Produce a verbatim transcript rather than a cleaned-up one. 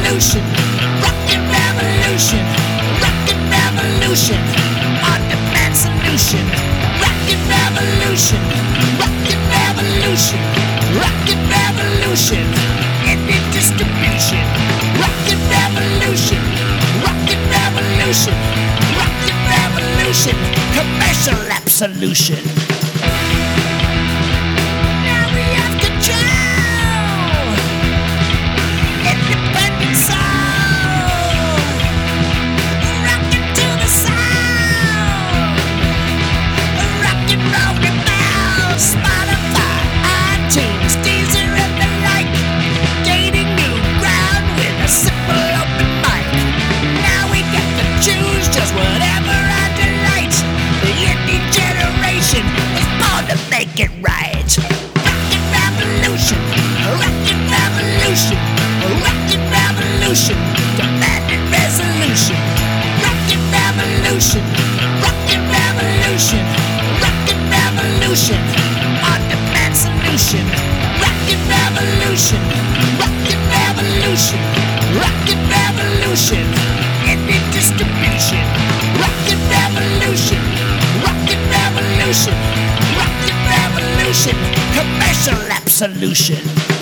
revolution, rocket revolution, rocket revolution, on-demand solution, rocket revolution, rocket revolution, rocket revolution, indie distribution, rocket revolution, rocket revolution, rocket revolution, commercial absolution. Now we have control, independent soul, rockin' to the sound, rock and roll remote, Spotify, iTunes, Deezer and the like, gaining new ground with a simple open mic. Now we get to choose just whatever our delight. The indie generation is born to make it right. Rocket revolution, rocket revolution, rocket revolution, demanding resolution. Rocket revolution, rocket revolution, rocket revolution, on-demand solution. Rocket revolution, rocket revolution, rocket revolution, indie distribution. Rocket revolution, rocket revolution, rocket revolution, commercial absolution.